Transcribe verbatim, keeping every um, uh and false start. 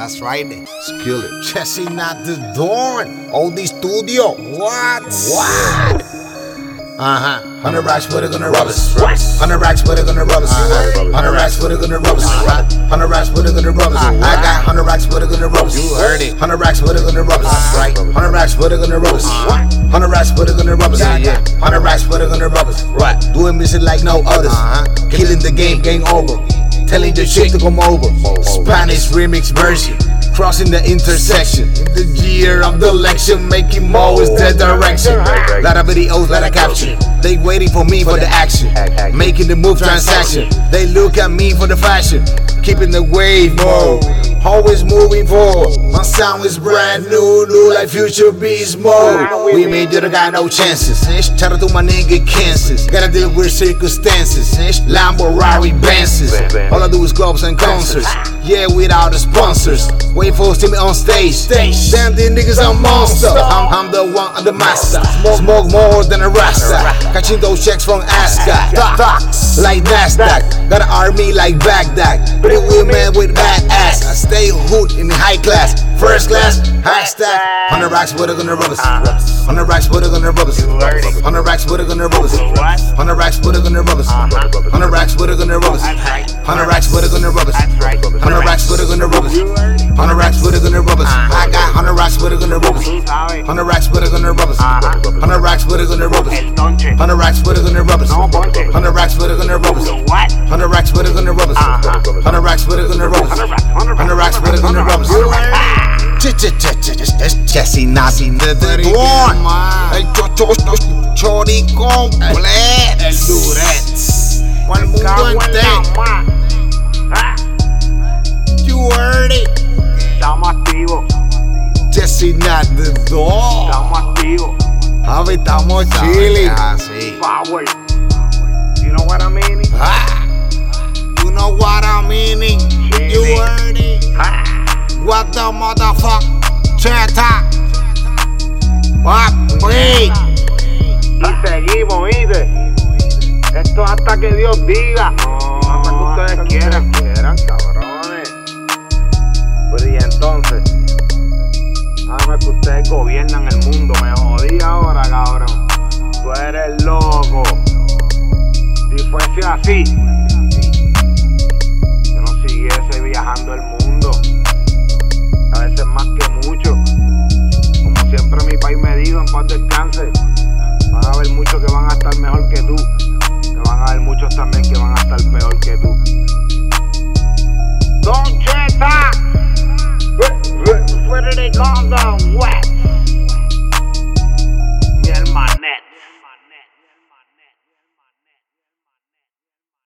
That's right. Skill it. Jesse not the Dawn. Oldie Studio. What? What? Uh-huh. Hundred racks, but it gonna rub us. Hundred racks, but it gonna rub us. Hundred racks, but it gonna rub us. Hundred racks, but it gonna rub us. I got hundred racks, but it gonna rub us. You heard it. Hundred racks, but it gonna rub us. Right. Hundred racks, but it gonna rub us. Hundred racks, but it gonna rub us. Yeah, yeah. Hundred racks, but it gonna rub us. Right. Doing music like no others. Killing the game, game over. Telling the shit to come over. Spanish remix version. Crossing the intersection. In the year of the election, making more is the direction. Lot of videos, lot of caption. They waiting for me for the action. Making the move transaction. They look at me for the fashion. Keeping the wave mode. Always moving forward. My sound is brand new, new like Future Beast mode. We made it, I got no chances. Shout out to my nigga Kansas. Gotta deal with circumstances. Lambo, Rari, Benzes. All I do is clubs and concerts. Yeah, without the sponsors. Wait for us to me on stage. Damn, these niggas are monster. I'm, I'm the one of the master. Smoke more than a rasta. Catching those checks from Ascot. Stocks like Nasdaq. Got an army like Baghdad. Pretty women with bad ass. I stay hood in the high class. First class, hashtag. Hundred racks, but it gonna rub us. Hundred racks, but it gonna rub us. Hundred racks, but it gonna rub us. Hundred racks, but it gonna rub us. Hundred racks, but it gonna rub us. Hundred racks, but it gonna rub us. Hundred racks, but it gonna rub us. Hundred racks, but it gonna rub us. I got hundred racks, but it gonna rub us. Hundred racks, but it gonna rub us. Hundred racks, but it gonna rub us. Hundred racks, but it gonna rub us. Hundred racks, but it gonna rub us. Hundred racks, but it gonna rub us. Hundred racks, but it gonna rub us. Hundred racks, but it gonna rub us. Jesse Nazi the Dawn. El chori completo. El Durex. Para el mundo entero. You heard it. Estamos activos. Jesse not the Dawn. Estamos activos. Javi, estamos chilling. Power. You know what I mean? Ah, you know what I mean? You heard it. Ah. What the motherfucker? Cheta. Papi. Y seguimos, ¿viste? Esto hasta que Dios diga. No, hasta que ustedes quieran. quieran, cabrones. Pero y entonces, ahora que ustedes gobiernan el mundo, me jodí ahora, cabrón. Tú eres loco. Si fuese así, yo no siguiese viajando el mundo. A veces más que mucho. Como siempre mi país me dijo, en paz descanse. Van a haber muchos que van a estar mejor que tú. Que van a haber muchos también que van a estar peor que tú. Don Cheta, where, where, where do they call them? West.